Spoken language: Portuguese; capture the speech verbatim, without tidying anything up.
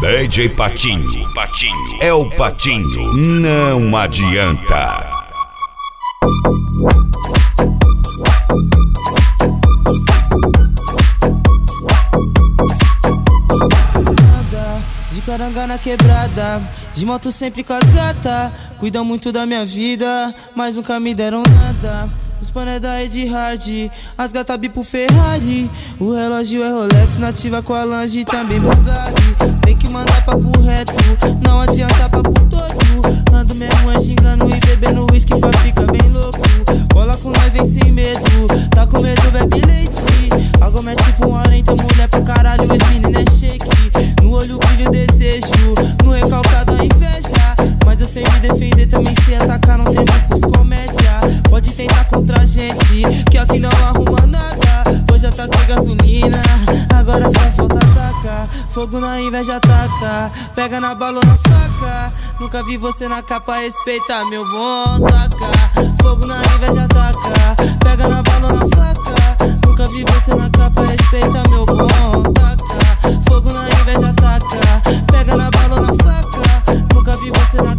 D J Patinho, Patinho, é o Patinho, não adianta. De caranga na quebrada, de moto sempre com as gata. Cuidam muito da minha vida, mas nunca me deram nada. Os pané da Ed Hard, as gata bipo Ferrari. O relógio é Rolex, nativa com a Lange, também Bugatti. Tem que mandar papo reto, não adianta papo torto. Ando mesmo é xingando e bebendo whisky pra ficar bem louco. Cola com nós, vem sem medo, tá com medo, bebe leite. Algo é tipo um além, teu mulher pra caralho, esse menino é shake. No olho brilho desejo, no recalcado a inveja. Mas eu sei me defender, também sei atacar, não tem mais pros comédia. Pode tentar contra a gente, que aqui não arruma nada. Hoje já taquei gasolina, agora só falta atacar. Fogo na inveja ataca, pega na bala ou na faca. Nunca vi você na capa, respeita meu bom taca. Fogo na inveja ataca, pega na bala ou na faca. Nunca vi você na capa, respeita